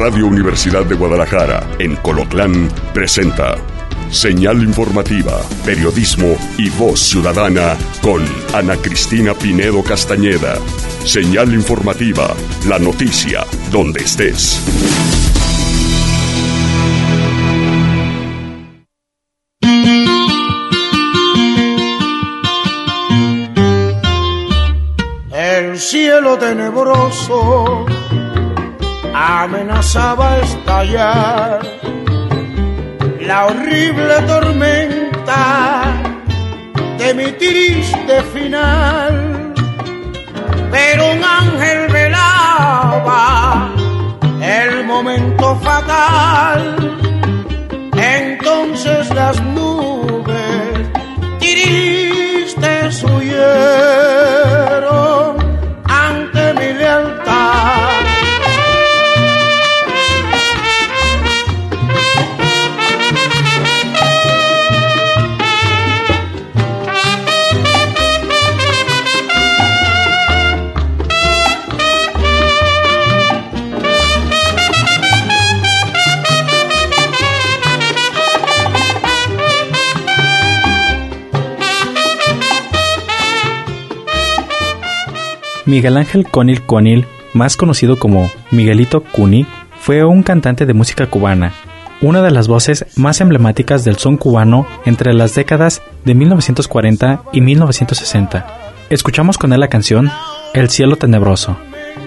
Radio Universidad de Guadalajara, en Colotlán, presenta Señal Informativa, Periodismo y Voz Ciudadana con Ana Cristina Pinedo Castañeda. Señal Informativa, la noticia, donde estés. El cielo tenebroso amenazaba estallar, la horrible tormenta de mi triste final, pero un ángel velaba el momento fatal. Entonces las nubes tristes huyeron ante mi lealtad. Miguel Ángel Conil, más conocido como Miguelito Cuni, fue un cantante de música cubana, una de las voces más emblemáticas del son cubano entre las décadas de 1940 y 1960. Escuchamos con él la canción El cielo tenebroso.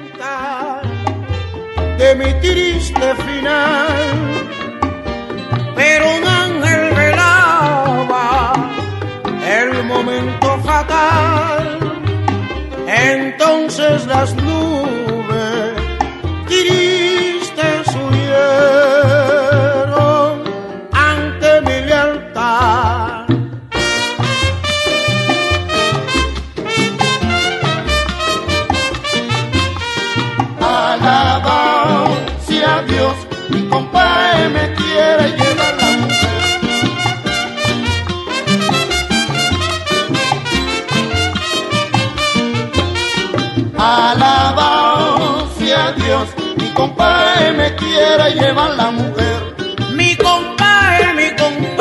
De mi triste final, pero un ángel velaba el momento fatal. Entonces las nubes tristes huyeron ante mi lealtad. Alabado sea Dios, mi compadre me quiere llevar la mujer. Alabado sea Dios, mi compadre me quiere llevar la mujer. Mi compadre,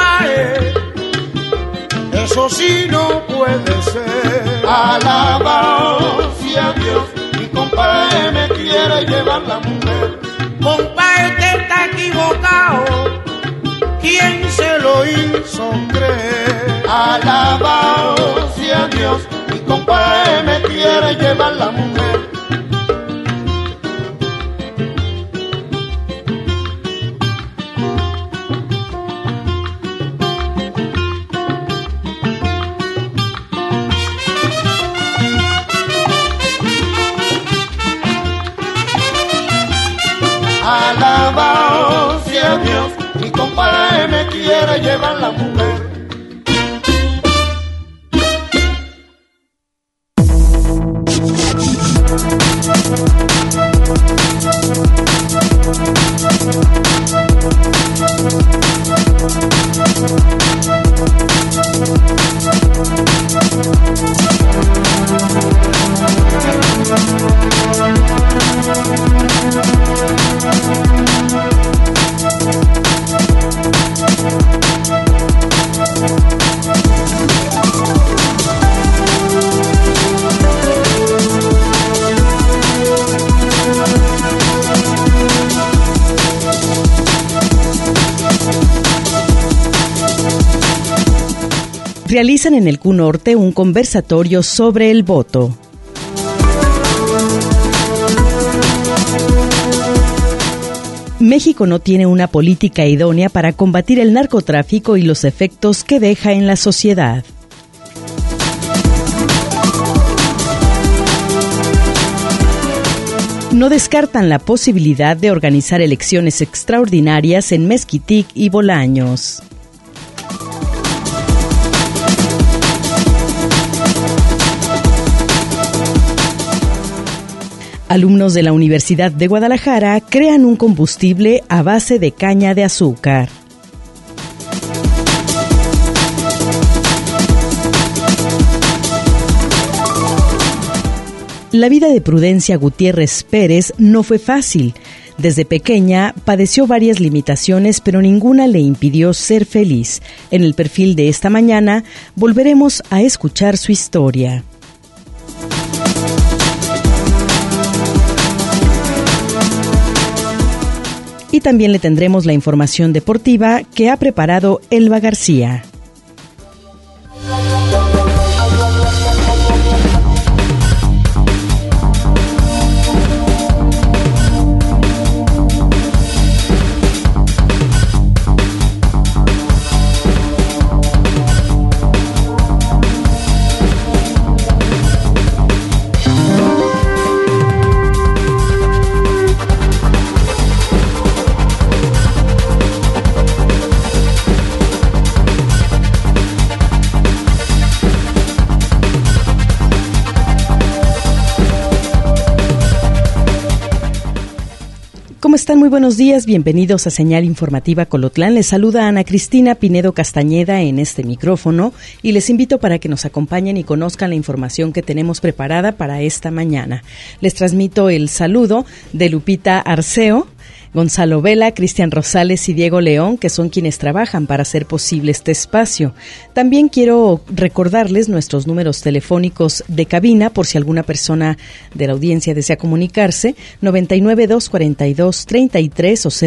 eso sí no puede ser. Alabado sea Dios, mi compadre me quiere llevar la mujer. Compadre, usted está equivocado, ¿quién se lo hizo creer? Alabado sea Dios, mi compadre me quiere llevar la mujer. Alabado sea Dios, mi compadre me quiere llevar la mujer. Realizan en el Q-Norte un conversatorio sobre el voto. México no tiene una política idónea para combatir el narcotráfico y los efectos que deja en la sociedad. No descartan la posibilidad de organizar elecciones extraordinarias en Mezquitic y Bolaños. Alumnos de la Universidad de Guadalajara crean un combustible a base de caña de azúcar. La vida de Prudencia Gutiérrez Pérez no fue fácil. Desde pequeña padeció varias limitaciones, pero ninguna le impidió ser feliz. En el perfil de esta mañana volveremos a escuchar su historia. Y también le tendremos la información deportiva que ha preparado Elba García. ¿Cómo están? Muy buenos días, bienvenidos a Señal Informativa Colotlán. Les saluda Ana Cristina Pinedo Castañeda en este micrófono y les invito para que nos acompañen y conozcan la información que tenemos preparada para esta mañana. Les transmito el saludo de Lupita Arceo, Gonzalo Vela, Cristian Rosales y Diego León, que son quienes trabajan para hacer posible este espacio. También quiero recordarles nuestros números telefónicos de cabina por si alguna persona de la audiencia desea comunicarse, 99-242-33 o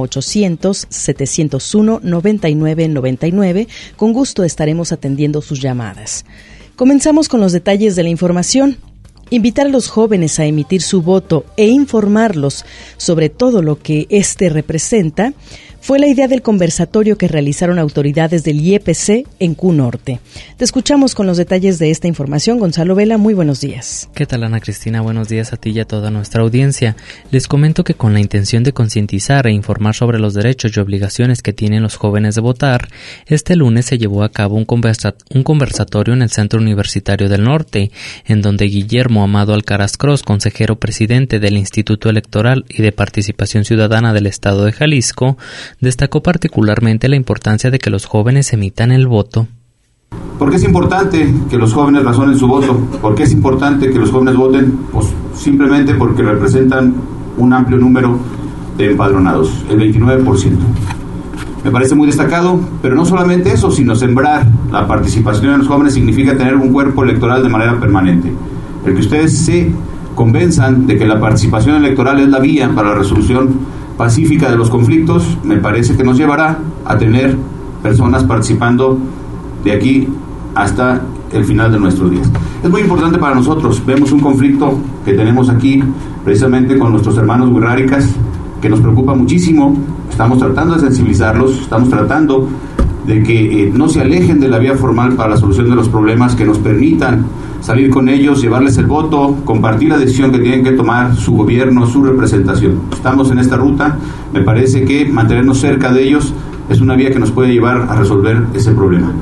01800-701-9999. Con gusto estaremos atendiendo sus llamadas. Comenzamos con los detalles de la información. Invitar a los jóvenes a emitir su voto e informarlos sobre todo lo que éste representa fue la idea del conversatorio que realizaron autoridades del IEPC en Q Norte. Te escuchamos con los detalles de esta información. Gonzalo Vela, muy buenos días. ¿Qué tal, Ana Cristina? Buenos días a ti y a toda nuestra audiencia. Les comento que con la intención de concientizar e informar sobre los derechos y obligaciones que tienen los jóvenes de votar, este lunes se llevó a cabo un conversatorio en el Centro Universitario del Norte, en donde Guillermo Amado Alcaraz Cross, consejero presidente del Instituto Electoral y de Participación Ciudadana del Estado de Jalisco, destacó particularmente la importancia de que los jóvenes emitan el voto. ¿Por qué es importante que los jóvenes razonen su voto? ¿Por qué es importante que los jóvenes voten? Pues simplemente porque representan un amplio número de empadronados, el 29%. Me parece muy destacado, pero no solamente eso, sino sembrar la participación de los jóvenes significa tener un cuerpo electoral de manera permanente. El que ustedes se convenzan de que la participación electoral es la vía para la resolución pacífica de los conflictos, me parece que nos llevará a tener personas participando de aquí hasta el final de nuestros días. Es muy importante para nosotros. Vemos un conflicto que tenemos aquí precisamente con nuestros hermanos wixárikas que nos preocupa muchísimo. Estamos tratando de sensibilizarlos, estamos tratando de que no se alejen de la vía formal para la solución de los problemas, que nos permitan salir con ellos, llevarles el voto, compartir la decisión que tienen que tomar su gobierno, su representación. Estamos en esta ruta, me parece que mantenernos cerca de ellos es una vía que nos puede llevar a resolver ese problema.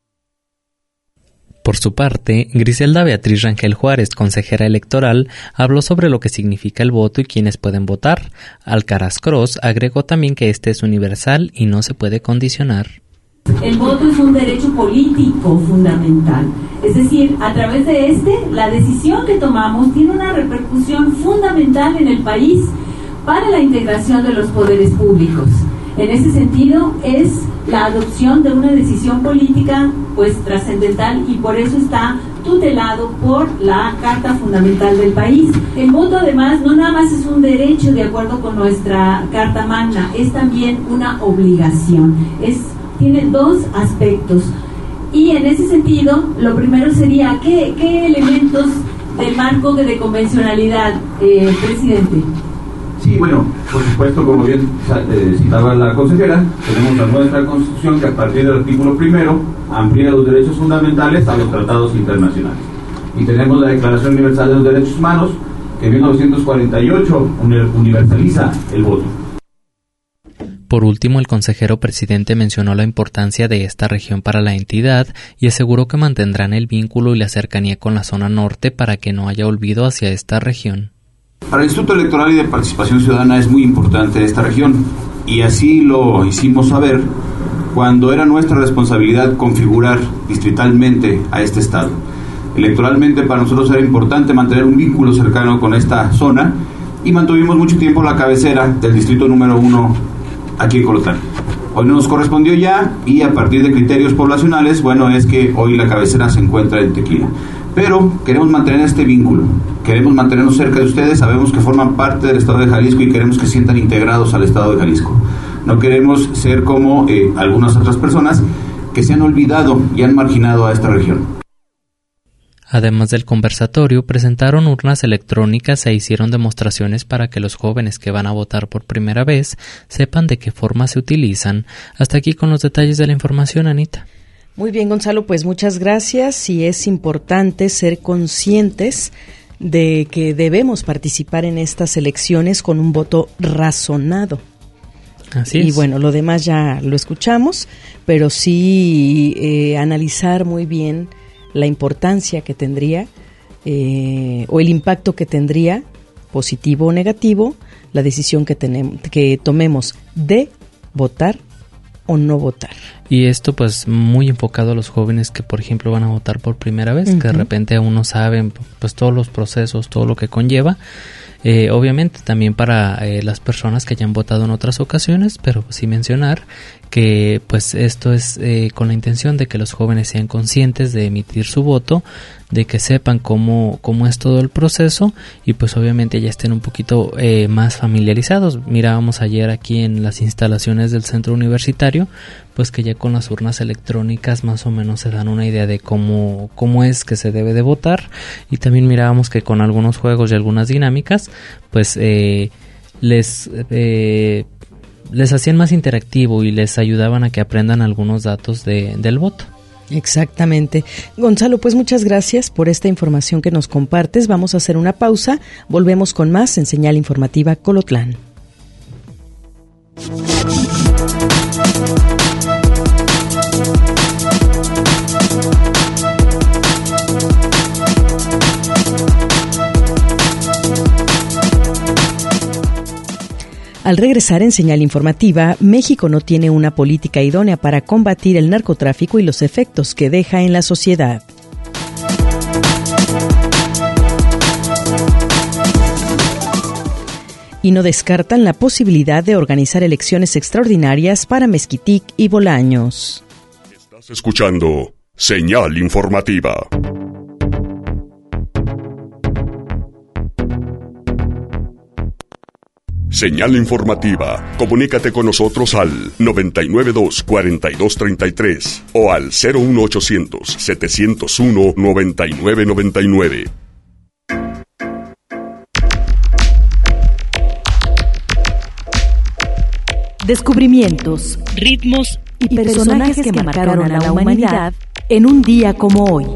Por su parte, Griselda Beatriz Rangel Juárez, consejera electoral, habló sobre lo que significa el voto y quiénes pueden votar. Alcaraz Cross agregó también que este es universal y no se puede condicionar. El voto es un derecho político fundamental, es decir, a través de la decisión que tomamos tiene una repercusión fundamental en el país para la integración de los poderes públicos. En ese sentido, es la adopción de una decisión política pues trascendental y por eso está tutelado por la Carta Fundamental del país. El voto además no nada más es un derecho de acuerdo con nuestra Carta Magna, es también una obligación. Tiene dos aspectos y en ese sentido lo primero sería ¿qué elementos del marco de convencionalidad, presidente? Sí, bueno, por supuesto, como bien citaba la consejera, tenemos la nuestra Constitución que a partir del artículo 1 amplía los derechos fundamentales a los tratados internacionales. Y tenemos la Declaración Universal de los Derechos Humanos que en 1948 universaliza el voto. Por último, el consejero presidente mencionó la importancia de esta región para la entidad y aseguró que mantendrán el vínculo y la cercanía con la zona norte para que no haya olvido hacia esta región. Para el Instituto Electoral y de Participación Ciudadana es muy importante esta región y así lo hicimos saber cuando era nuestra responsabilidad configurar distritalmente a este estado. Electoralmente para nosotros era importante mantener un vínculo cercano con esta zona y mantuvimos mucho tiempo la cabecera del distrito número 1 aquí en Colotlán. Hoy no nos correspondió ya, y a partir de criterios poblacionales, bueno, es que hoy la cabecera se encuentra en Tequila. Pero queremos mantener este vínculo, queremos mantenernos cerca de ustedes, sabemos que forman parte del Estado de Jalisco y queremos que se sientan integrados al Estado de Jalisco. No queremos ser como algunas otras personas que se han olvidado y han marginado a esta región. Además del conversatorio, presentaron urnas electrónicas e hicieron demostraciones para que los jóvenes que van a votar por primera vez sepan de qué forma se utilizan. Hasta aquí con los detalles de la información, Anita. Muy bien, Gonzalo, pues muchas gracias. Y es importante ser conscientes de que debemos participar en estas elecciones con un voto razonado. Así es. Y bueno, lo demás ya lo escuchamos, pero sí analizar muy bien la importancia que tendría o el impacto que tendría, positivo o negativo, la decisión que tomemos de votar o no votar. Y esto pues muy enfocado a los jóvenes que por ejemplo van a votar por primera vez, que de repente aún no saben pues todos los procesos, todo lo que conlleva. Obviamente también para las personas que ya han votado en otras ocasiones, pero sí mencionar que pues esto es con la intención de que los jóvenes sean conscientes de emitir su voto, de que sepan cómo es todo el proceso y pues obviamente ya estén un poquito más familiarizados. Mirábamos ayer aquí en las instalaciones del centro universitario, pues que ya con las urnas electrónicas más o menos se dan una idea de cómo es que se debe de votar, y también mirábamos que con algunos juegos y algunas dinámicas pues les hacían más interactivo y les ayudaban a que aprendan algunos datos del voto. Exactamente. Gonzalo, pues muchas gracias por esta información que nos compartes. Vamos a hacer una pausa, volvemos con más en Señal Informativa Colotlán. Al regresar en Señal Informativa, México no tiene una política idónea para combatir el narcotráfico y los efectos que deja en la sociedad. Y no descartan la posibilidad de organizar elecciones extraordinarias para Mezquitic y Bolaños. Estás escuchando Señal Informativa. Señal Informativa. Comunícate con nosotros al 992-4233 o al 01800-701-9999. Descubrimientos, ritmos y personajes que marcaron a la humanidad en un día como hoy.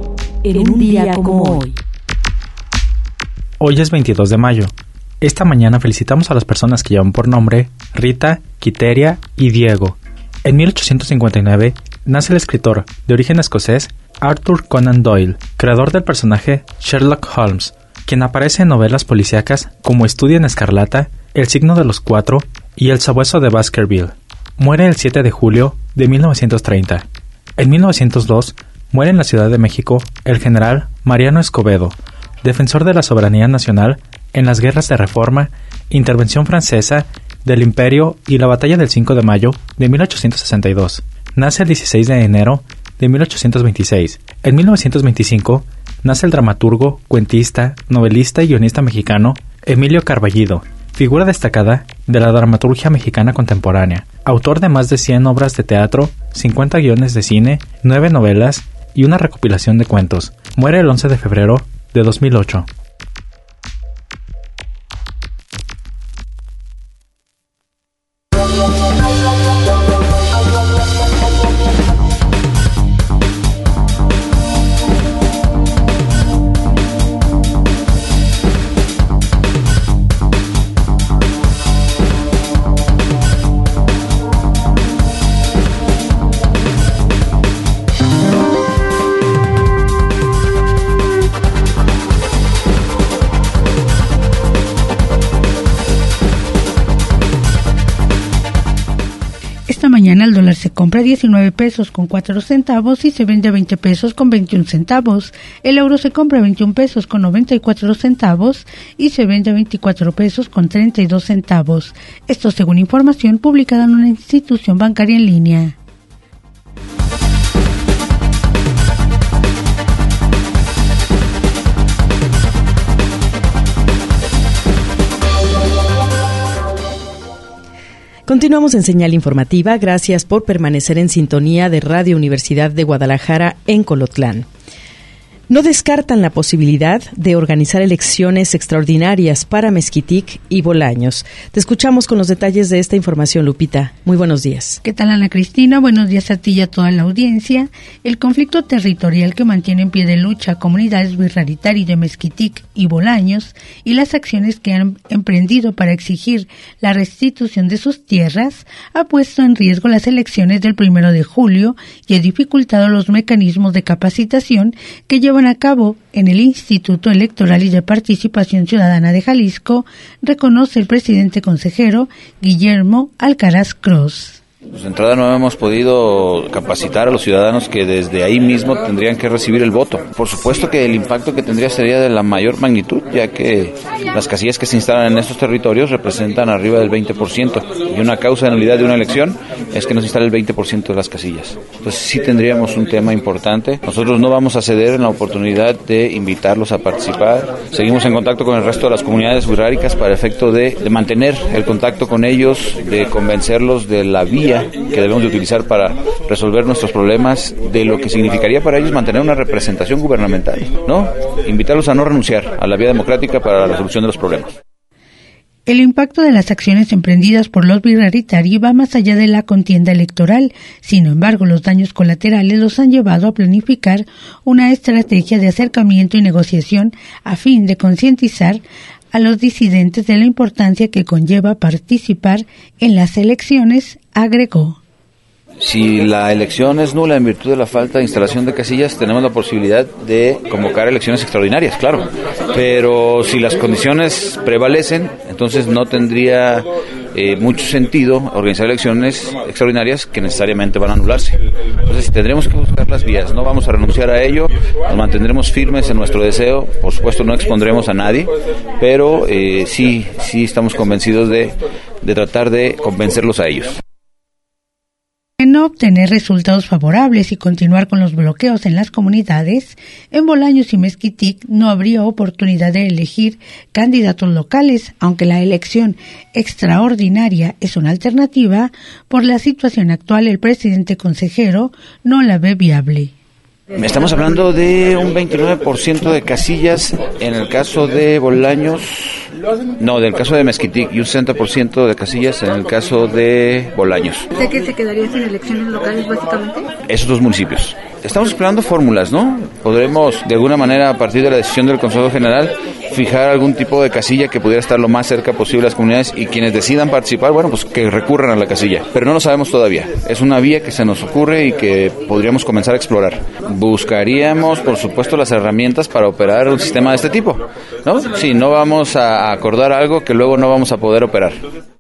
Hoy es 22 de mayo. Esta mañana felicitamos a las personas que llevan por nombre Rita, Quiteria y Diego. En 1859 nace el escritor de origen escocés Arthur Conan Doyle, creador del personaje Sherlock Holmes, quien aparece en novelas policíacas como Estudio en Escarlata, El signo de los cuatro y El sabueso de Baskerville. Muere el 7 de julio de 1930. En 1902 muere en la Ciudad de México el general Mariano Escobedo, defensor de la soberanía nacional en las guerras de Reforma, Intervención Francesa, del Imperio y la Batalla del 5 de mayo de 1862. Nace el 16 de enero de 1826. En 1925 nace el dramaturgo, cuentista, novelista y guionista mexicano Emilio Carballido, figura destacada de la dramaturgia mexicana contemporánea, autor de más de 100 obras de teatro, 50 guiones de cine, 9 novelas y una recopilación de cuentos. Muere el 11 de febrero de 2008. mañana el dólar se compra a 19 pesos con 4 centavos y se vende a 20 pesos con 21 centavos. El euro se compra a 21 pesos con 94 centavos y se vende a 24 pesos con 32 centavos. Esto según información publicada en una institución bancaria en línea. Continuamos en Señal Informativa. Gracias por permanecer en sintonía de Radio Universidad de Guadalajara en Colotlán. No descartan la posibilidad de organizar elecciones extraordinarias para Mezquitic y Bolaños. Te escuchamos con los detalles de esta información, Lupita. Muy buenos días. ¿Qué tal, Ana Cristina? Buenos días a ti y a toda la audiencia. El conflicto territorial que mantiene en pie de lucha comunidades Birraritari de Mezquitic y Bolaños y las acciones que han emprendido para exigir la restitución de sus tierras ha puesto en riesgo las elecciones del 1 de julio y ha dificultado los mecanismos de capacitación que llevan a cabo en el Instituto Electoral y de Participación Ciudadana de Jalisco, reconoce el presidente consejero Guillermo Alcaraz Cross. Pues de entrada no hemos podido capacitar a los ciudadanos que desde ahí mismo tendrían que recibir el voto. Por supuesto que el impacto que tendría sería de la mayor magnitud, ya que las casillas que se instalan en estos territorios representan arriba del 20%, y una causa de nulidad de una elección es que nos instale el 20% de las casillas. Entonces sí tendríamos un tema importante. Nosotros no vamos a ceder en la oportunidad de invitarlos a participar. Seguimos en contacto con el resto de las comunidades burráricas para efecto de mantener el contacto con ellos, de convencerlos de la vía que debemos de utilizar para resolver nuestros problemas, de lo que significaría para ellos mantener una representación gubernamental, ¿no? Invitarlos a no renunciar a la vía democrática para la resolución de los problemas. El impacto de las acciones emprendidas por los Birraritari va más allá de la contienda electoral. Sin embargo, los daños colaterales los han llevado a planificar una estrategia de acercamiento y negociación a fin de concientizar a los disidentes de la importancia que conlleva participar en las elecciones, agregó. Si la elección es nula en virtud de la falta de instalación de casillas, tenemos la posibilidad de convocar elecciones extraordinarias, claro. Pero si las condiciones prevalecen, entonces no tendría mucho sentido organizar elecciones extraordinarias que necesariamente van a anularse. Entonces tendremos que buscar las vías, no vamos a renunciar a ello, nos mantendremos firmes en nuestro deseo, por supuesto no expondremos a nadie, pero sí estamos convencidos de tratar de convencerlos a ellos. En no obtener resultados favorables y continuar con los bloqueos en las comunidades, en Bolaños y Mezquitic no habría oportunidad de elegir candidatos locales, aunque la elección extraordinaria es una alternativa. Por la situación actual, el presidente consejero no la ve viable. Estamos hablando de un 29% de casillas en el caso de Bolaños, del caso de Mezquitic, y un 60% de casillas en el caso de Bolaños. ¿De qué se quedaría sin elecciones locales básicamente? Esos dos municipios. Estamos explorando fórmulas, ¿no? Podremos, de alguna manera, a partir de la decisión del Consejo General, fijar algún tipo de casilla que pudiera estar lo más cerca posible de las comunidades, y quienes decidan participar, bueno, pues que recurran a la casilla. Pero no lo sabemos todavía. Es una vía que se nos ocurre y que podríamos comenzar a explorar. Buscaríamos, por supuesto, las herramientas para operar un sistema de este tipo, ¿no? Sí, no vamos a acordar algo que luego no vamos a poder operar.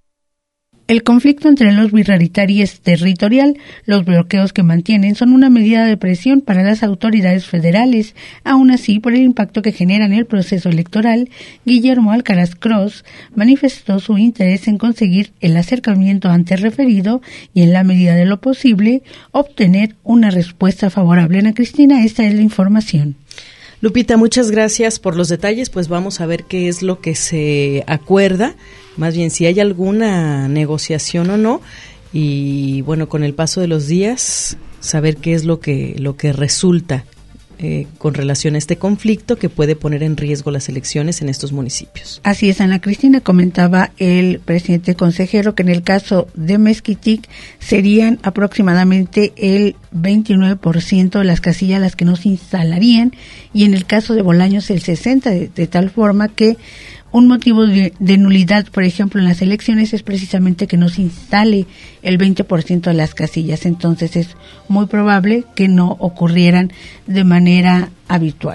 El conflicto entre los Birraritari es territorial. Los bloqueos que mantienen son una medida de presión para las autoridades federales. Aún así, por el impacto que genera en el proceso electoral, Guillermo Alcaraz Cross manifestó su interés en conseguir el acercamiento antes referido y, en la medida de lo posible, obtener una respuesta favorable. Ana Cristina, esta es la información. Lupita, muchas gracias por los detalles. Pues vamos a ver qué es lo que se acuerda, más bien si hay alguna negociación o no, y bueno, con el paso de los días saber qué es lo que resulta con relación a este conflicto que puede poner en riesgo las elecciones en estos municipios. Así es, Ana Cristina. Comentaba el presidente consejero que en el caso de Mezquitic serían aproximadamente el 29% de las casillas las que no se instalarían, y en el caso de Bolaños el 60%, de tal forma que un motivo de nulidad, por ejemplo, en las elecciones es precisamente que no se instale el 20% de las casillas. Entonces es muy probable que no ocurrieran de manera habitual.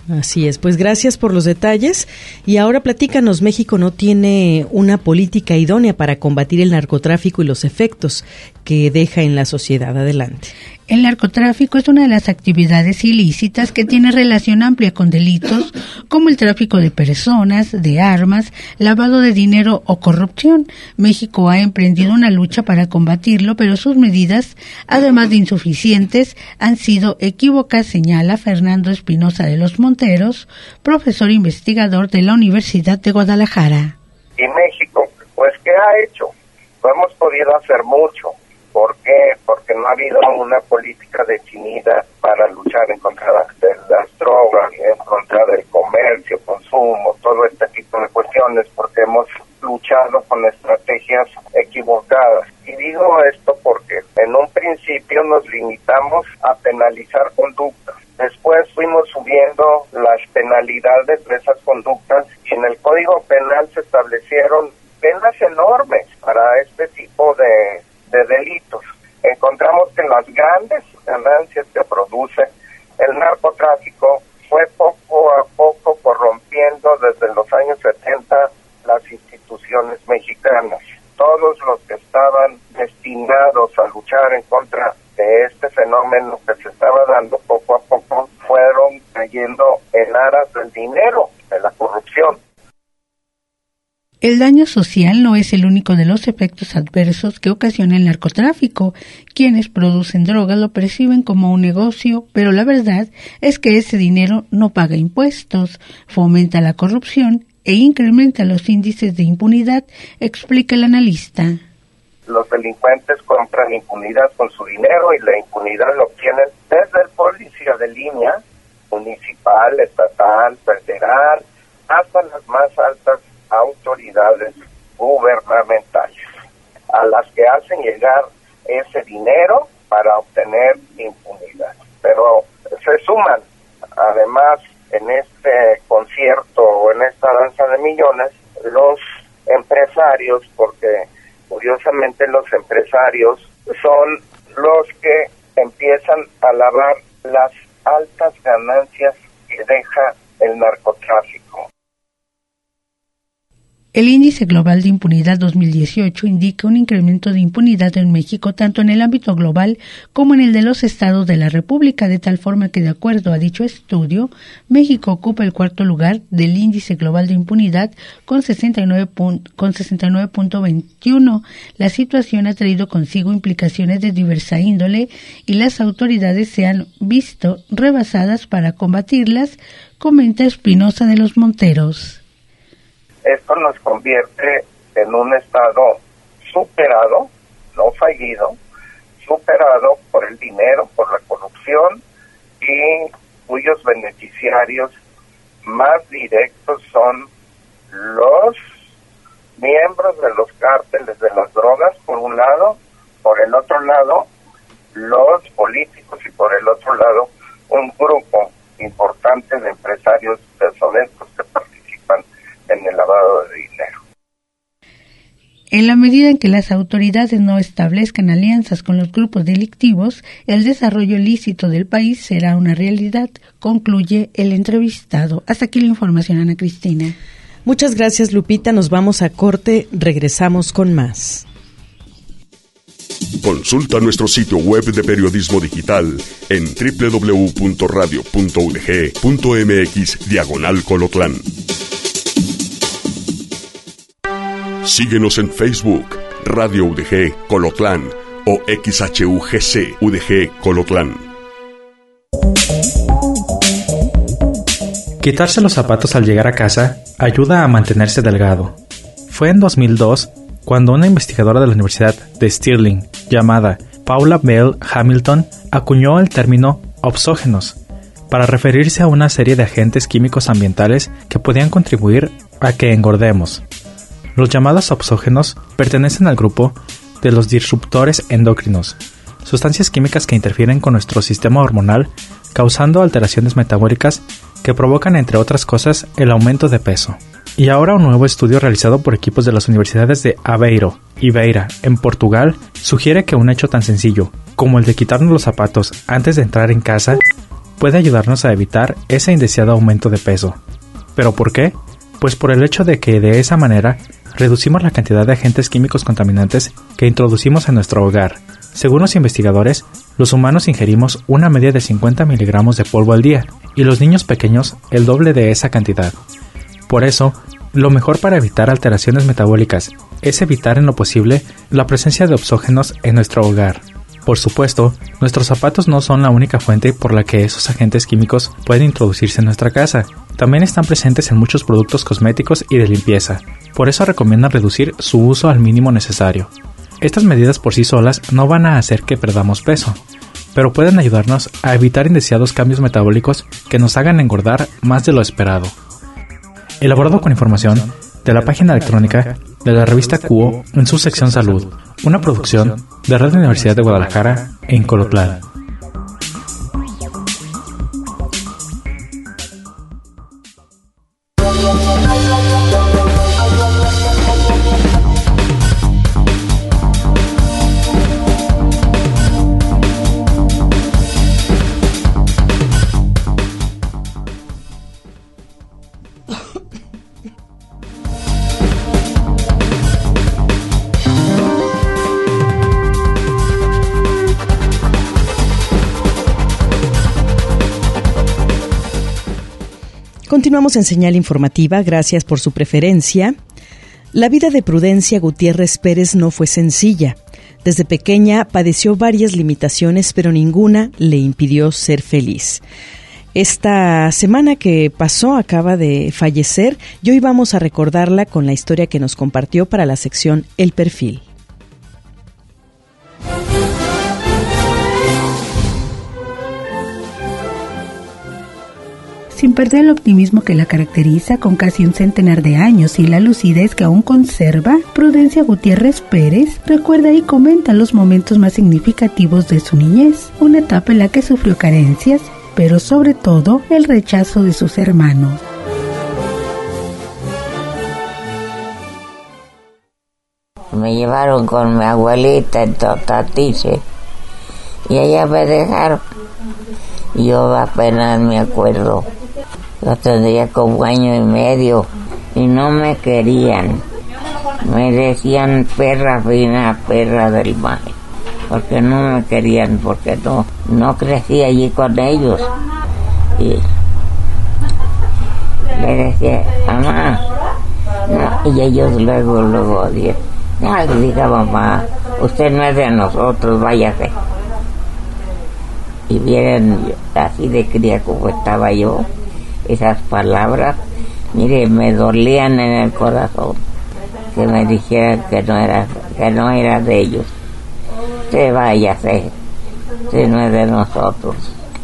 Así es, pues gracias por los detalles. Y ahora platícanos, México no tiene una política idónea para combatir el narcotráfico y los efectos que deja en la sociedad. Adelante. El narcotráfico es una de las actividades ilícitas que tiene relación amplia con delitos como el tráfico de personas, de armas, lavado de dinero o corrupción. México ha emprendido una lucha para combatirlo, pero sus medidas, además de insuficientes, han sido equívocas, señala Fernando Espinosa de los Monteros, profesor investigador de la Universidad de Guadalajara. Y México, pues, ¿qué ha hecho? No hemos podido hacer mucho. ¿Por qué? Porque no ha habido una política definida para luchar en contra de las drogas, en contra del comercio, consumo, todo este tipo de cuestiones, porque hemos luchado con estrategias equivocadas. Y digo esto porque en un principio nos limitamos a penalizar conductas. Después fuimos subiendo las penalidades de esas conductas y en el Código Penal se establecieron penas enormes para este tipo de delitos. Encontramos que las grandes ganancias que produce el narcotráfico fue poco a poco corrompiendo desde los años 70 las instituciones mexicanas. Todos los que estaban destinados a luchar en contra de este fenómeno que se estaba dando poco a poco fueron cayendo en aras del dinero, de la corrupción. El daño social no es el único de los efectos adversos que ocasiona el narcotráfico. Quienes producen drogas lo perciben como un negocio, pero la verdad es que ese dinero no paga impuestos, fomenta la corrupción e incrementa los índices de impunidad, explica el analista. Los delincuentes compran impunidad con su dinero y la impunidad lo obtienen desde el policía de línea, municipal, estatal, federal, hasta las más altas autoridades gubernamentales, a las que hacen llegar ese dinero para obtener impunidad. Pero se suman, además, en este concierto o en esta danza de millones, los empresarios, porque curiosamente los empresarios son los que empiezan a lavar las altas ganancias que deja el narcotráfico. El Índice Global de Impunidad 2018 indica un incremento de impunidad en México tanto en el ámbito global como en el de los estados de la República, de tal forma que, de acuerdo a dicho estudio, México ocupa el cuarto lugar del Índice Global de Impunidad con 69.21. La situación ha traído consigo implicaciones de diversa índole y las autoridades se han visto rebasadas para combatirlas, comenta Espinosa de los Monteros. Esto nos convierte en un estado superado, no fallido, superado por el dinero, por la corrupción y cuyos beneficiarios más directos son los miembros de los cárteles de las drogas, por un lado, por el otro lado, los políticos y por el otro lado, un grupo importante de empresarios deshonestos que participan en el lavado de dinero. En la medida en que las autoridades no establezcan alianzas con los grupos delictivos, el desarrollo ilícito del país será una realidad, concluye el entrevistado. Hasta aquí la información, Ana Cristina. Muchas gracias, Lupita. Nos vamos a corte, regresamos con más. Consulta nuestro sitio web de periodismo digital en www.radio.udg.mx/Colotlán. Síguenos en Facebook, Radio UDG Colotlán o XHUGC UDG Colotlán. Quitarse los zapatos al llegar a casa ayuda a mantenerse delgado. Fue en 2002 cuando una investigadora de la Universidad de Stirling, llamada Paula Bell Hamilton, acuñó el término opsógenos para referirse a una serie de agentes químicos ambientales que podían contribuir a que engordemos. Los llamados opsógenos pertenecen al grupo de los disruptores endocrinos, sustancias químicas que interfieren con nuestro sistema hormonal, causando alteraciones metabólicas que provocan, entre otras cosas, el aumento de peso. Y ahora un nuevo estudio realizado por equipos de las universidades de Aveiro y Beira, en Portugal, sugiere que un hecho tan sencillo como el de quitarnos los zapatos antes de entrar en casa puede ayudarnos a evitar ese indeseado aumento de peso. ¿Pero por qué? Pues por el hecho de que de esa manera reducimos la cantidad de agentes químicos contaminantes que introducimos en nuestro hogar. Según los investigadores, los humanos ingerimos una media de 50 miligramos de polvo al día y los niños pequeños el doble de esa cantidad. Por eso, lo mejor para evitar alteraciones metabólicas es evitar en lo posible la presencia de oxógenos en nuestro hogar. Por supuesto, nuestros zapatos no son la única fuente por la que esos agentes químicos pueden introducirse en nuestra casa. También están presentes en muchos productos cosméticos y de limpieza. Por eso recomiendan reducir su uso al mínimo necesario. Estas medidas por sí solas no van a hacer que perdamos peso, pero pueden ayudarnos a evitar indeseados cambios metabólicos que nos hagan engordar más de lo esperado. Elaborado con información de la página electrónica de la revista Cuo en su sección Salud, una producción de Radio Universidad de Guadalajara en Colotlán. Continuamos en Señal Informativa, gracias por su preferencia. La vida de Prudencia Gutiérrez Pérez no fue sencilla. Desde pequeña padeció varias limitaciones, pero ninguna le impidió ser feliz. Esta semana que pasó acaba de fallecer y hoy vamos a recordarla con la historia que nos compartió para la sección El Perfil. Sin perder el optimismo que la caracteriza, con casi un centenar de años y la lucidez que aún conserva, Prudencia Gutiérrez Pérez recuerda y comenta los momentos más significativos de su niñez, una etapa en la que sufrió carencias, pero sobre todo el rechazo de sus hermanos. Me llevaron con mi abuelita en Totatiche y allá me dejaron. Yo apenas me acuerdo. Yo tendría como 1 año y medio y no me querían. Me decían perra fina, perra del mar. Porque no me querían, porque no crecí allí con ellos. Y le decía, mamá, no, y ellos luego decían, ay, diga mamá, usted no es de nosotros, váyase. Y vieran así de cría como estaba yo, esas palabras, mire, me dolían en el corazón, que me dijeran que no era de ellos. Se váyase, si no es de nosotros.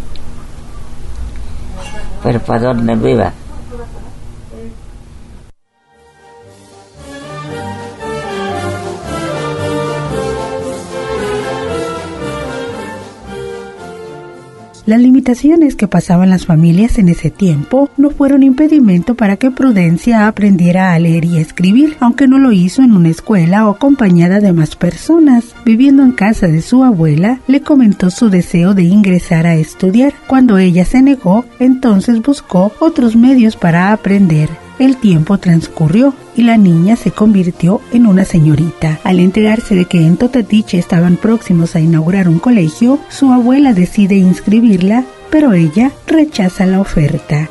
Pero ¿para dónde viva? Las limitaciones que pasaban las familias en ese tiempo no fueron impedimento para que Prudencia aprendiera a leer y escribir, aunque no lo hizo en una escuela o acompañada de más personas. Viviendo en casa de su abuela, le comentó su deseo de ingresar a estudiar. Cuando ella se negó, entonces buscó otros medios para aprender. El tiempo transcurrió y la niña se convirtió en una señorita. Al enterarse de que en Totatiche estaban próximos a inaugurar un colegio, su abuela decide inscribirla, pero ella rechaza la oferta.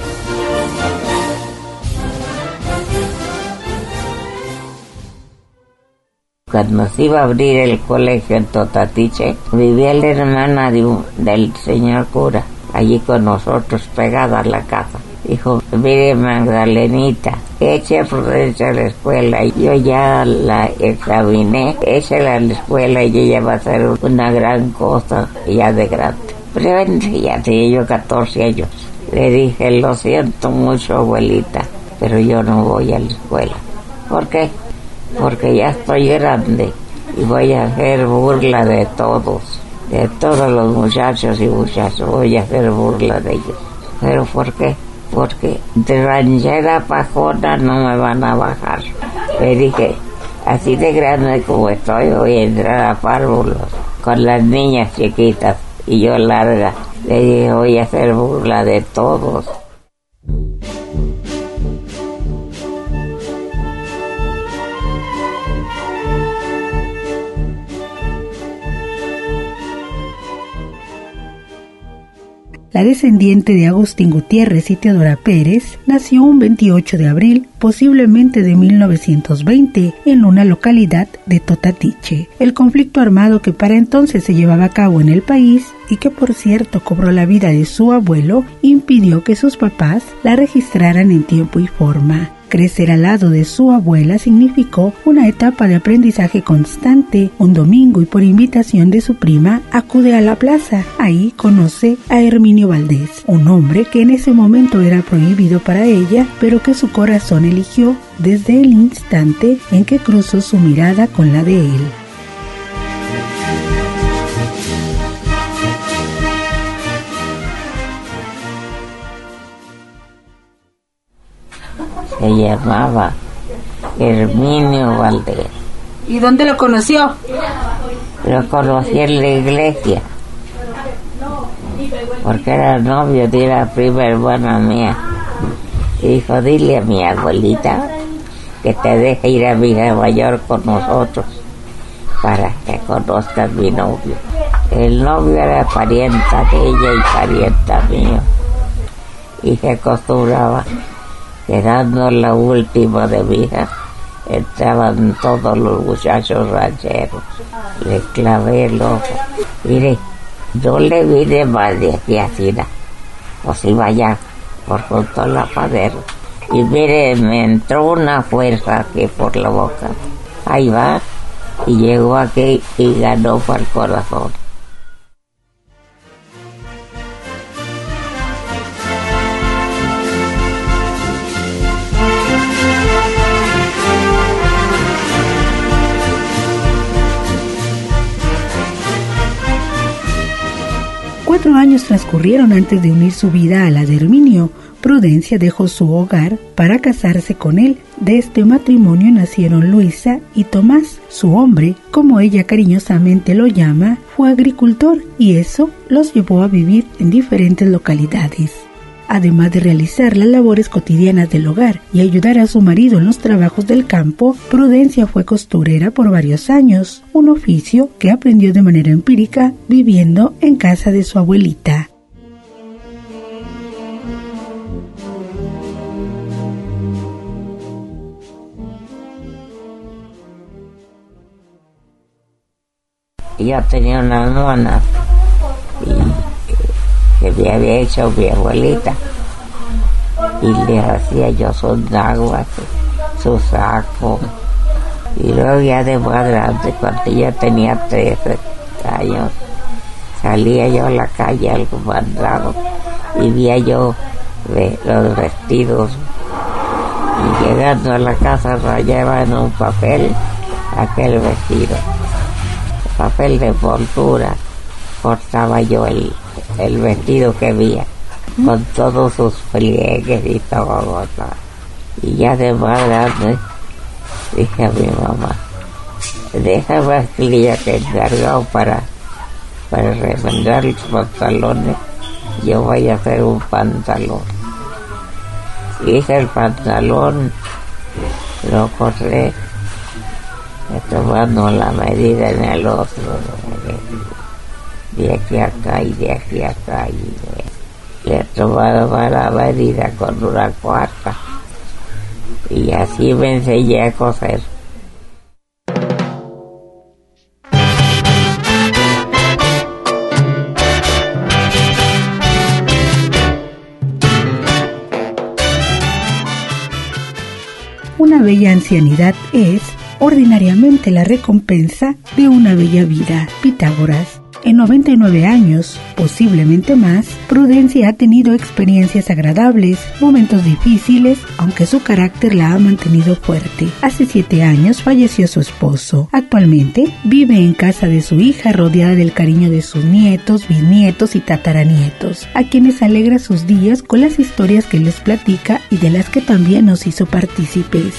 Cuando se iba a abrir el colegio en Totatiche, vivía la hermana del señor cura, allí con nosotros, pegada a la casa. Dijo, mire Magdalenita, eche a Prudencia a la escuela. Yo ya la examiné, échela a la escuela y ella va a ser una gran cosa ya de grande. Pero ya tenía yo 14 años. Le dije, lo siento mucho abuelita, pero yo no voy a la escuela. ¿Por qué? Porque ya estoy grande y voy a hacer burla de todos los muchachos y muchachas, voy a hacer burla de ellos. ¿Pero por qué? Porque de ranchera pajona no me van a bajar. Le dije, así de grande como estoy, voy a entrar a párvulos con las niñas chiquitas y yo larga. Le dije, voy a hacer burla de todos. La descendiente de Agustín Gutiérrez y Teodora Pérez nació un 28 de abril, posiblemente de 1920, en una localidad de Totatiche. El conflicto armado que para entonces se llevaba a cabo en el país y que por cierto cobró la vida de su abuelo, impidió que sus papás la registraran en tiempo y forma. Crecer al lado de su abuela significó una etapa de aprendizaje constante. Un domingo y por invitación de su prima acude a la plaza. Ahí conoce a Herminio Valdés, un hombre que en ese momento era prohibido para ella, pero que su corazón eligió desde el instante en que cruzó su mirada con la de él. Se llamaba Herminio Valdés. ¿Y dónde lo conoció? Lo conocí en la iglesia, porque era novio de la prima hermana mía. Y dijo, dile a mi abuelita que te deje ir a mi Nueva York con nosotros para que conozcas mi novio. El novio era parienta de ella y parienta mío, y se acostumbraba, quedando la última de mi hija, entraban todos los muchachos rancheros. Le clavé el ojo. Mire, yo le vi de más de aquí a Sina, pues iba allá por junto a la padera. Y mire, me entró una fuerza aquí por la boca. Ahí va, y llegó aquí y ganó por el corazón. Cuatro años transcurrieron antes de unir su vida a la de Herminio. Prudencia dejó su hogar para casarse con él. De este matrimonio nacieron Luisa y Tomás. Su hombre, como ella cariñosamente lo llama, fue agricultor y eso los llevó a vivir en diferentes localidades. Además de realizar las labores cotidianas del hogar y ayudar a su marido en los trabajos del campo, Prudencia fue costurera por varios años, un oficio que aprendió de manera empírica viviendo en casa de su abuelita. Yo tenía unas monas que me había hecho mi abuelita y le hacía yo sus aguas, su saco. Y luego ya de más grande, cuando yo tenía 13 años, salía yo a la calle algo mandado y veía yo los vestidos, y llegando a la casa rayaba en un papel aquel vestido, papel de envoltura. Cortaba yo el vestido que había, con todos sus pliegues y todo. Y ya de más grande dije a mi mamá, déjame aquella que encargado para remendar los pantalones, yo voy a hacer un pantalón. Hice el pantalón, lo corté, tomando la medida en el otro, de aquí acá y de aquí acá, y le tomaba la medida con una cuarta, y así me enseñé a coser. Una bella ancianidad es ordinariamente la recompensa de una bella vida. Pitágoras. En 99 años, posiblemente más, Prudencia ha tenido experiencias agradables, momentos difíciles, aunque su carácter la ha mantenido fuerte. Hace 7 años falleció su esposo. Actualmente vive en casa de su hija, rodeada del cariño de sus nietos, bisnietos y tataranietos, a quienes alegra sus días con las historias que les platica y de las que también nos hizo partícipes.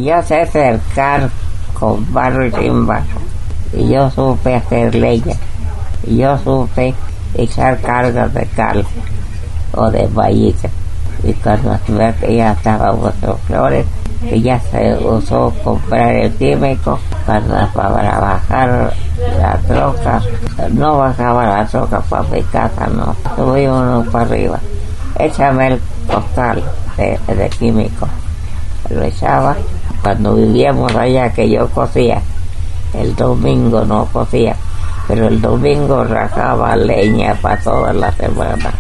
Yo sé cercar con barro y sin barro. Y yo supe hacer leña. Y yo supe echar cargas de cal o de vallica. Y cuando se ve que ya estábamos en Flores, que ya se usó comprar el químico para bajar la troca. No bajaba la troca para mi casa, no. Subimos para arriba. Échame el costal de químico. Lo echaba. Cuando vivíamos allá, que yo cosía, el domingo no cosía, pero el domingo rajaba leña para toda la semana.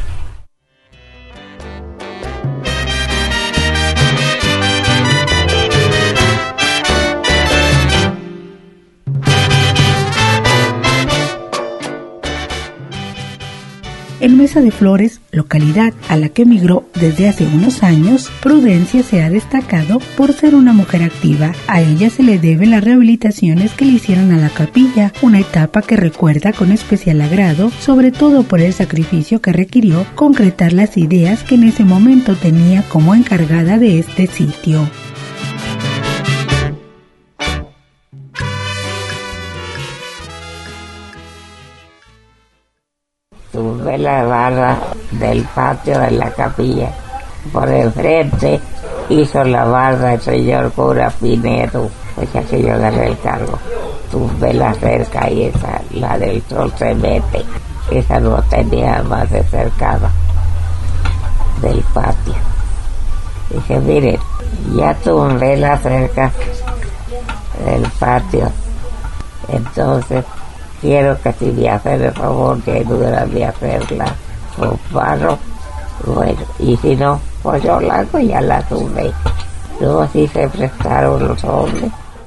En Mesa de Flores, localidad a la que emigró desde hace unos años, Prudencia se ha destacado por ser una mujer activa. A ella se le deben las rehabilitaciones que le hicieron a la capilla, una etapa que recuerda con especial agrado, sobre todo por el sacrificio que requirió concretar las ideas que en ese momento tenía como encargada de este sitio. Tuve la barra del patio de la capilla. Por enfrente hizo la barra el señor cura Pinedo, pues ya que yo agarré el cargo. Tuve la cerca y esa, la del sol se mete. Esa no tenía más de cercada del patio. Dije, miren, ya tuve la cerca del patio. Entonces, quiero que si me hacen el favor que ayudan a hacerla con barro, bueno, y si no, pues yo la hago y ya la tuve. Luego así se prestaron los hombres.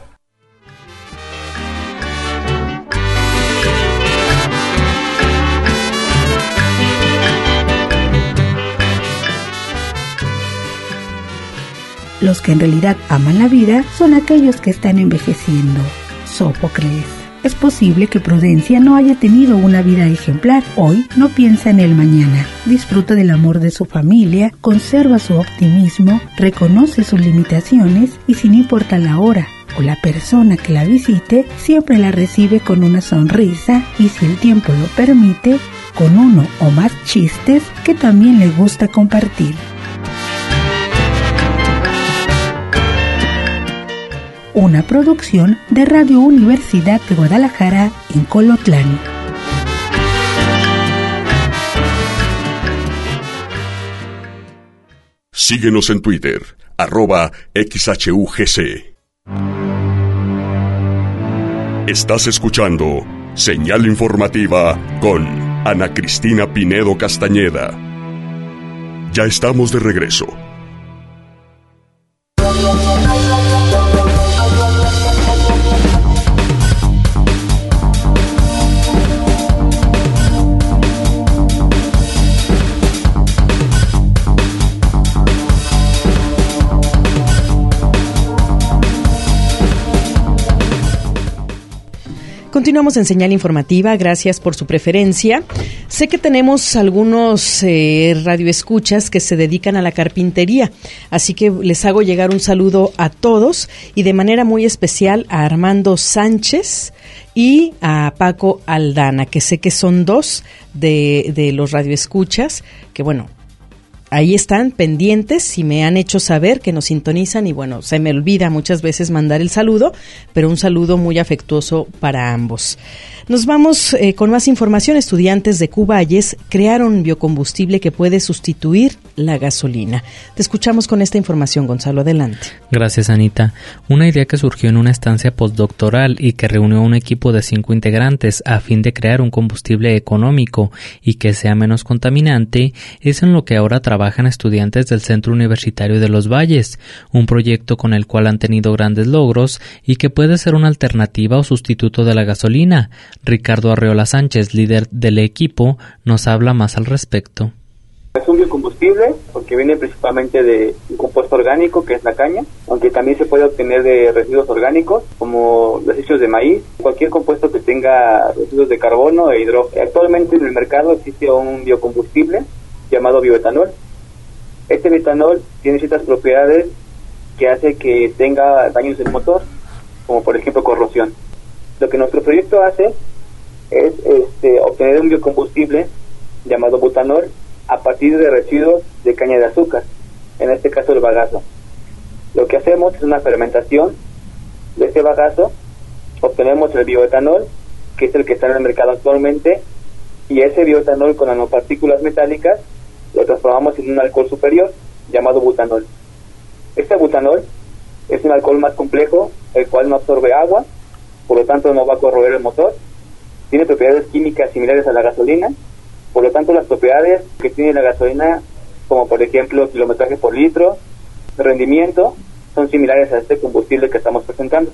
Los que en realidad aman la vida son aquellos que están envejeciendo. Sófocles. Es posible que Prudencia no haya tenido una vida ejemplar. Hoy no piensa en el mañana. Disfruta del amor de su familia, conserva su optimismo, reconoce sus limitaciones y sin importar la hora o la persona que la visite, siempre la recibe con una sonrisa y, si el tiempo lo permite, con uno o más chistes que también le gusta compartir. Una producción de Radio Universidad de Guadalajara en Colotlán. Síguenos en Twitter, @XHUGC. Estás escuchando Señal Informativa con Ana Cristina Pinedo Castañeda. Ya estamos de regreso. Continuamos en Señal Informativa, gracias por su preferencia. Sé que tenemos algunos radioescuchas que se dedican a la carpintería, así que les hago llegar un saludo a todos y de manera muy especial a Armando Sánchez y a Paco Aldana, que sé que son dos de los radioescuchas, que bueno, ahí están pendientes y me han hecho saber que nos sintonizan y bueno, se me olvida muchas veces mandar el saludo, pero un saludo muy afectuoso para ambos. Nos vamos con más información. Estudiantes de Cuballes crearon biocombustible que puede sustituir la gasolina. Te escuchamos con esta información, Gonzalo, adelante. Gracias, Anita. Una idea que surgió en una estancia postdoctoral y que reunió a un equipo de 5 integrantes a fin de crear un combustible económico y que sea menos contaminante es en lo que ahora trabajan estudiantes del Centro Universitario de los Valles, un proyecto con el cual han tenido grandes logros y que puede ser una alternativa o sustituto de la gasolina. Ricardo Arreola Sánchez, líder del equipo, nos habla más al respecto. Es un biocombustible porque viene principalmente de un compuesto orgánico que es la caña, aunque también se puede obtener de residuos orgánicos como desechos de maíz, cualquier compuesto que tenga residuos de carbono e hidrógeno. Actualmente en el mercado existe un biocombustible llamado bioetanol. Este bioetanol tiene ciertas propiedades que hace que tenga daños del motor, como por ejemplo corrosión. Lo que nuestro proyecto hace es obtener un biocombustible llamado butanol a partir de residuos de caña de azúcar, en este caso el bagazo. Lo que hacemos es una fermentación de ese bagazo, obtenemos el bioetanol, que es el que está en el mercado actualmente, y ese bioetanol con nanopartículas metálicas lo transformamos en un alcohol superior llamado butanol. Este butanol es un alcohol más complejo, el cual no absorbe agua, por lo tanto no va a corroer el motor, tiene propiedades químicas similares a la gasolina, por lo tanto las propiedades que tiene la gasolina, como por ejemplo kilometraje por litro, rendimiento, son similares a este combustible que estamos presentando.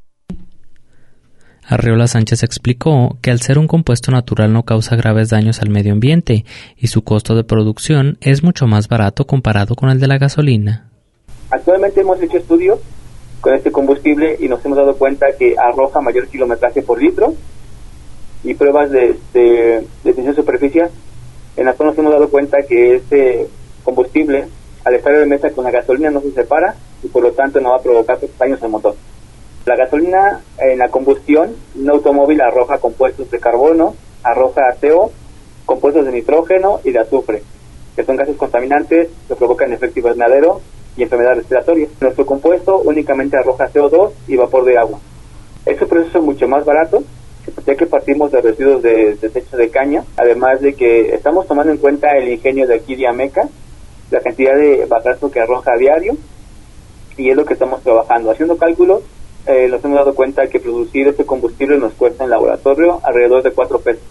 Arriola Sánchez explicó que al ser un compuesto natural no causa graves daños al medio ambiente y su costo de producción es mucho más barato comparado con el de la gasolina. Actualmente hemos hecho estudios con este combustible y nos hemos dado cuenta que arroja mayor kilometraje por litro y pruebas de tensión superficial, en las cuales nos hemos dado cuenta que este combustible, al estar en mesa con la gasolina, no se separa y por lo tanto no va a provocar daños al motor. La gasolina en la combustión, un automóvil arroja compuestos de carbono, arroja CO, compuestos de nitrógeno y de azufre, que son gases contaminantes que provocan efecto invernadero y enfermedades respiratorias. Nuestro compuesto únicamente arroja CO2 y vapor de agua. Este proceso es mucho más barato, ya que partimos de residuos de desecho de caña, además de que estamos tomando en cuenta el ingenio de aquí de Ameca, la cantidad de bagazo que arroja a diario, y es lo que estamos trabajando. Haciendo cálculos, nos hemos dado cuenta que producir este combustible nos cuesta en laboratorio alrededor de 4 pesos.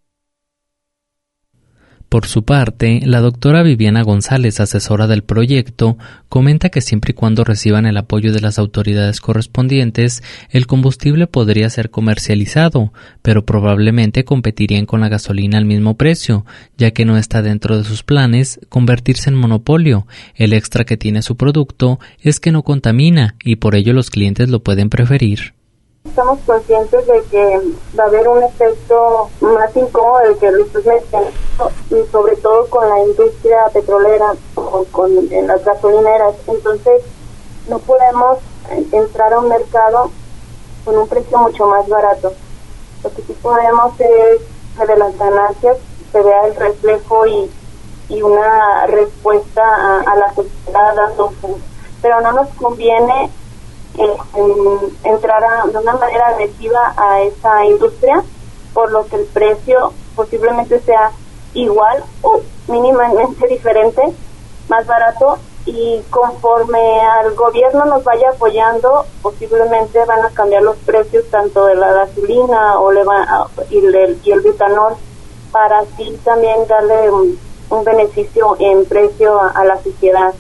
Por su parte, la doctora Viviana González, asesora del proyecto, comenta que siempre y cuando reciban el apoyo de las autoridades correspondientes, el combustible podría ser comercializado, pero probablemente competirían con la gasolina al mismo precio, ya que no está dentro de sus planes convertirse en monopolio. El extra que tiene su producto es que no contamina y por ello los clientes lo pueden preferir. Estamos conscientes de que va a haber un efecto más incómodo del que lo estoy mencionando, y sobre todo con la industria petrolera o en las gasolineras. Entonces no podemos entrar a un mercado con un precio mucho más barato. Lo que sí podemos es que de las ganancias se vea el reflejo y una respuesta a la sociedad, pero no nos conviene entrar de una manera agresiva a esa industria, por lo que el precio posiblemente sea igual o mínimamente diferente, más barato, y conforme al gobierno nos vaya apoyando, posiblemente van a cambiar los precios tanto de la gasolina y el butanol, para así también darle un beneficio en precio a la sociedad.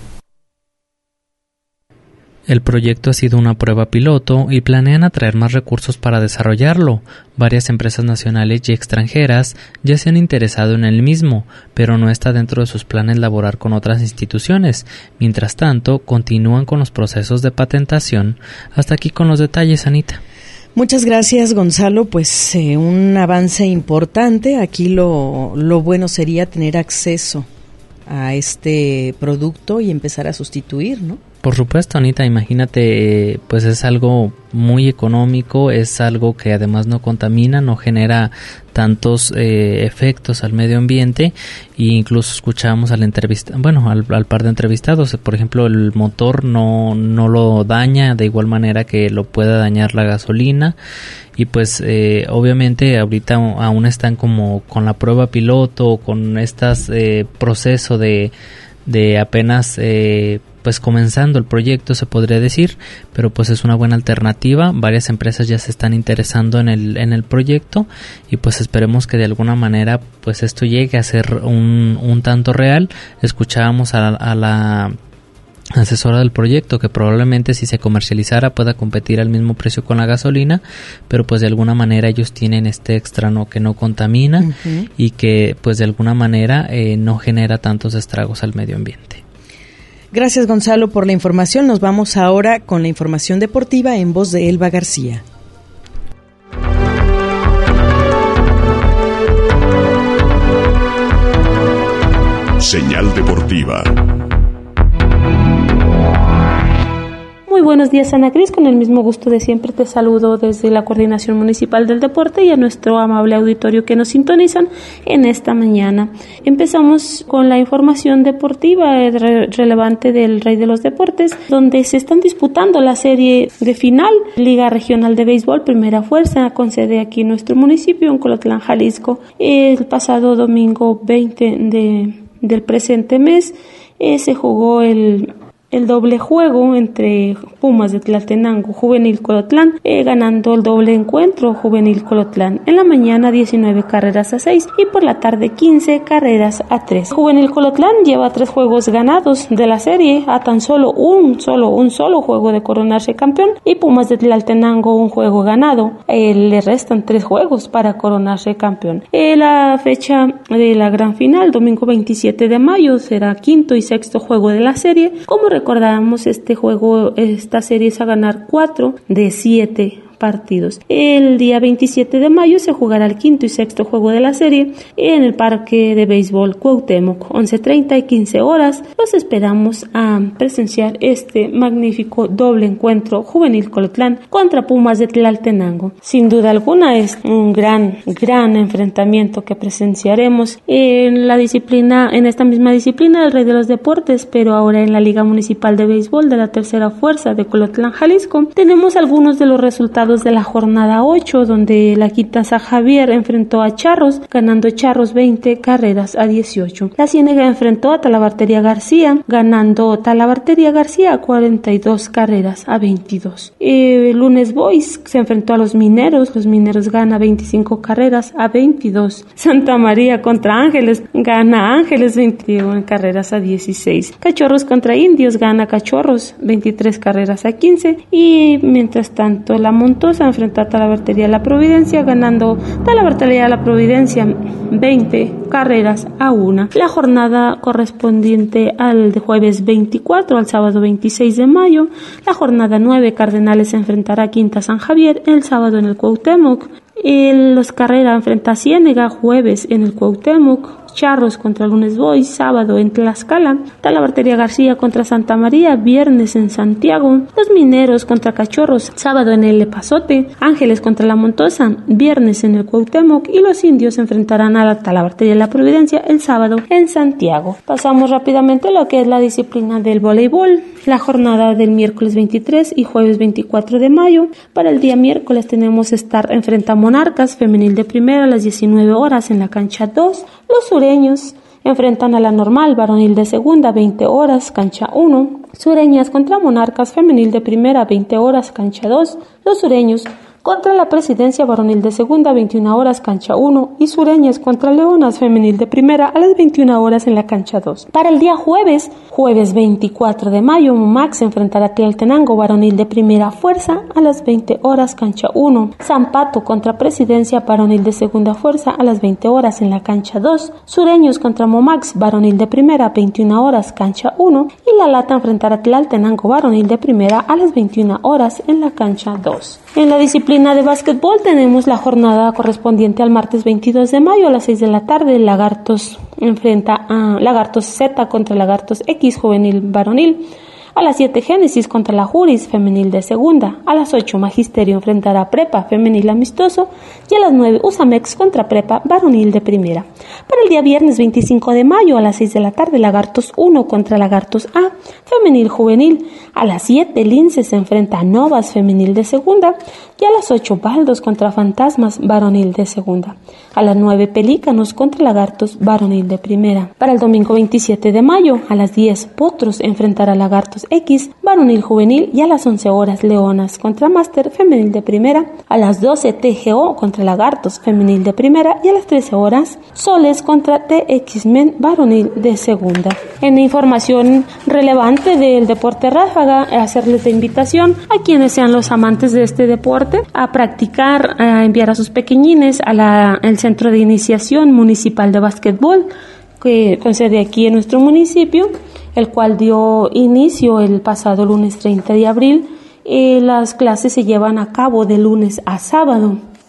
El proyecto ha sido una prueba piloto y planean atraer más recursos para desarrollarlo. Varias empresas nacionales y extranjeras ya se han interesado en el mismo, pero no está dentro de sus planes laborar con otras instituciones. Mientras tanto, continúan con los procesos de patentación. Hasta aquí con los detalles, Anita. Muchas gracias, Gonzalo. Pues un avance importante. Aquí lo bueno sería tener acceso a este producto y empezar a sustituir, ¿no? Por supuesto, Anita, imagínate, pues es algo muy económico, es algo que además no contamina, no genera tantos efectos al medio ambiente, e incluso escuchábamos al par de entrevistados, por ejemplo, el motor no lo daña de igual manera que lo pueda dañar la gasolina, y pues obviamente ahorita aún están como con la prueba piloto, con proceso de apenas pues comenzando el proyecto, se podría decir, pero pues es una buena alternativa. Varias empresas ya se están interesando en el proyecto, y pues esperemos que de alguna manera pues esto llegue a ser un tanto real. Escuchábamos a la asesora del proyecto que probablemente si se comercializara pueda competir al mismo precio con la gasolina, pero pues de alguna manera ellos tienen este extra, ¿no?, que no contamina, uh-huh, y que pues de alguna manera no genera tantos estragos al medio ambiente. Gracias, Gonzalo, por la información. Nos vamos ahora con la información deportiva en voz de Elba García. Señal deportiva. Muy buenos días, Ana Cris. Con el mismo gusto de siempre te saludo desde la Coordinación Municipal del Deporte y a nuestro amable auditorio que nos sintonizan en esta mañana. Empezamos con la información deportiva relevante del Rey de los Deportes, donde se están disputando la serie de final, Liga Regional de Béisbol, Primera Fuerza, con sede aquí en nuestro municipio, en Colotlán, Jalisco. El pasado domingo 20 del presente mes se jugó el doble juego entre Pumas de Tlaltenango, Juvenil Colotlán, ganando el doble encuentro Juvenil Colotlán. En la mañana 19 carreras a 6 y por la tarde 15 carreras a 3. Juvenil Colotlán lleva 3 juegos ganados de la serie, a tan solo un solo juego de coronarse campeón, y Pumas de Tlaltenango un juego ganado. Le restan 3 juegos para coronarse campeón. La fecha de la gran final, domingo 27 de mayo, será quinto y sexto juego de la serie. Como recordamos, esta serie es a ganar 4 de 7 partidos. El día 27 de mayo se jugará el quinto y sexto juego de la serie en el Parque de Béisbol Cuauhtémoc, 11:30 y 15 horas. Los esperamos a presenciar este magnífico doble encuentro Juvenil Colotlán contra Pumas de Tlaltenango. Sin duda alguna es un gran enfrentamiento que presenciaremos en esta misma disciplina del Rey de los Deportes, pero ahora en la Liga Municipal de Béisbol de la Tercera Fuerza de Colotlán, Jalisco. Tenemos algunos de los resultados de la jornada 8, donde la Quinta San Javier enfrentó a Charros, ganando Charros 20 carreras a 18. La Ciénega enfrentó a Talabartería García, ganando Talabartería García 42 carreras a 22. Lunes Boys se enfrentó a los Mineros gana 25 carreras a 22. Santa María contra Ángeles, gana Ángeles 21 carreras a 16. Cachorros contra Indios, gana Cachorros 23 carreras a 15. Y mientras tanto la Montosa enfrentó a Talabartería La Providencia, ganando Talabartería La Providencia 20 carreras a 1. La jornada correspondiente al de jueves 24 al sábado 26 de mayo, la jornada 9, Cardenales se enfrentará a Quinta San Javier el sábado en el Cuauhtémoc. Los Carrera enfrenta a Ciénega jueves en el Cuauhtémoc. Charros contra Lunes Boys, sábado en Tlaxcala. Talabartería García contra Santa María, viernes en Santiago. Los Mineros contra Cachorros, sábado en el Epazote. Ángeles contra La Montosa, viernes en el Cuauhtémoc. Y los Indios se enfrentarán a la Talabartería La Providencia el sábado en Santiago. Pasamos rápidamente a lo que es la disciplina del voleibol. La jornada del miércoles 23 y jueves 24 de mayo. Para el día miércoles tenemos enfrenta a Monarcas, femenil de primera, a las 19 horas en la cancha 2. Los sureños enfrentan a la Normal, varonil de segunda, 20 horas, cancha 1. Sureñas contra Monarcas, femenil de primera, 20 horas, cancha 2. Los sureños contra la Presidencia, varonil de segunda, 21 horas, cancha 1. Y Sureñas contra Leonas, femenil de primera, a las 21 horas en la cancha 2. Para el día jueves 24 de mayo, Momax se enfrentará a Tlaltenango, varonil de primera fuerza, a las 20 horas, cancha 1. Zampato contra Presidencia, varonil de segunda fuerza, a las 20 horas en la cancha 2. Sureños contra Momax, varonil de primera, 21 horas, cancha 1. Y La Lata enfrentará a Tlaltenango, varonil de primera, a las 21 horas en la cancha 2. En la disciplina de básquetbol tenemos la jornada correspondiente al martes 22 de mayo a las 6 de la tarde. Lagartos enfrenta a Lagartos Z contra Lagartos X, juvenil varonil. A las 7, Génesis contra la Juris, femenil de segunda. A las 8, Magisterio enfrentará a Prepa, femenil amistoso. Y a las 9, Usamex contra Prepa, varonil de primera. Para el día viernes 25 de mayo, a las 6 de la tarde, Lagartos 1 contra Lagartos A, femenil juvenil. A las 7, Lince se enfrenta a Novas, femenil de segunda. Y a las 8, Baldos contra Fantasmas, varonil de segunda. A las 9, Pelícanos contra Lagartos, varonil de primera. Para el domingo 27 de mayo, a las 10, Potros enfrentará a Lagartos X, varonil juvenil. Y a las 11 horas, Leonas contra Máster, femenil de primera. A las 12, TGO contra Lagartos, femenil de primera. Y a las 13 horas, Soles contra TX-Men, varonil de segunda. En información relevante del deporte ráfaga, hacerles la invitación a quienes sean los amantes de este deporte a practicar, a enviar a sus pequeñines al Centro de Iniciación Municipal de Básquetbol, que con sede aquí en nuestro municipio, el cual dio inicio el pasado lunes 30 de abril. Las clases se llevan a cabo de lunes a sábado.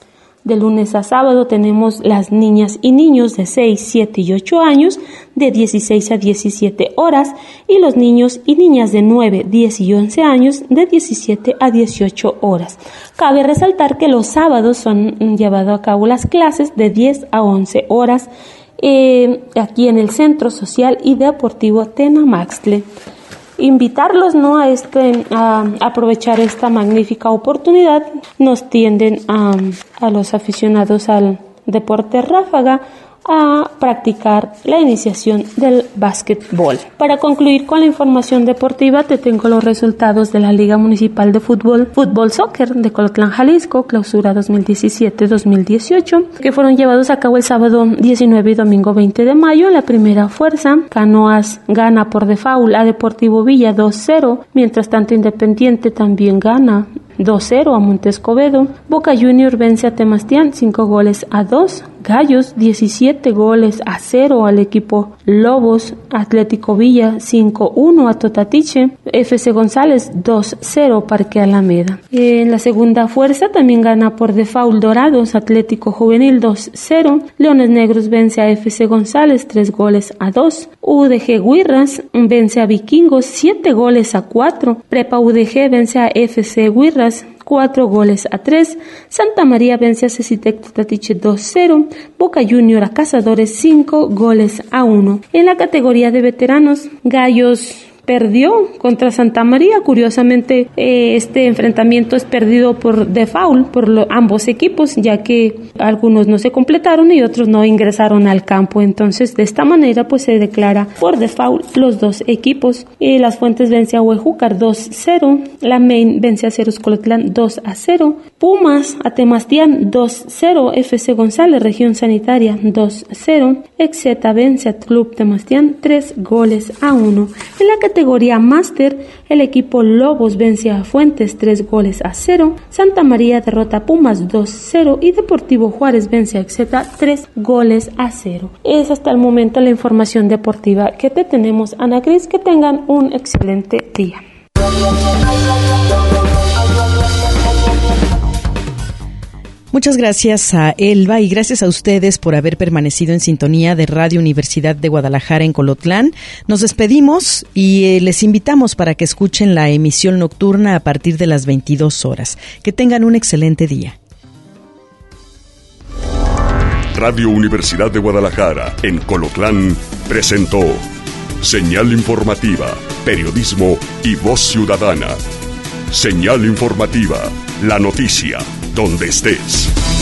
De lunes a sábado tenemos las niñas y niños de 6, 7 y 8 años de 16 a 17 horas y los niños y niñas de 9, 10 y 11 años de 17 a 18 horas. Cabe resaltar que los sábados son llevadas a cabo las clases de 10 a 11 horas aquí en el Centro Social y Deportivo Tenamaxtle. Invitarlos a aprovechar esta magnífica oportunidad. Nos tienden a los aficionados al deporte ráfaga a practicar la iniciación del básquetbol. Para concluir con la información deportiva, te tengo los resultados de la Liga Municipal de Fútbol Soccer de Colotlán, Jalisco, clausura 2017-2018, que fueron llevados a cabo el sábado 19 y domingo 20 de mayo. En la primera fuerza, Canoas gana por default a Deportivo Villa 2-0, mientras tanto Independiente también gana 2-0 a Montescobedo. Boca Junior vence a Temastián 5-2. Gallos 17-0 al equipo Lobos. Atlético Villa 5-1 a Totatiche. FC González 2-0 Parque Alameda. En la segunda fuerza también gana por default Dorados. Atlético Juvenil 2-0. Leones Negros vence a FC González 3-2. UDG Huirras vence a Vikingos 7-4. Prepa UDG vence a FC Huirras 4-3. Santa María vence a Cecitec Totatiche 2-0. Boca Junior a Cazadores 5-1. En la categoría de veteranos, Gallos perdió contra Santa María. Curiosamente, este enfrentamiento es perdido por default por ambos equipos, ya que algunos no se completaron y otros no ingresaron al campo. Entonces, de esta manera, pues se declara por default los dos equipos. Las Fuentes vence a Huejúcar 2-0. La Main vence a Ceros Colotlán 2-0. Pumas a Temastián 2-0. FC González, Región Sanitaria 2-0. Exeta vence a Club Temastián 3-1. En la categoría Máster, el equipo Lobos vence a Fuentes 3-0. Santa María derrota a Pumas 2-0 y Deportivo Juárez vence a Exeta 3-0. Es hasta el momento la información deportiva que te tenemos, Ana Cris. Que tengan un excelente día. Muchas gracias a Elba y gracias a ustedes por haber permanecido en sintonía de Radio Universidad de Guadalajara en Colotlán. Nos despedimos y les invitamos para que escuchen la emisión nocturna a partir de las 22 horas. Que tengan un excelente día. Radio Universidad de Guadalajara en Colotlán presentó Señal Informativa, Periodismo y Voz Ciudadana. Señal Informativa, la noticia donde estés.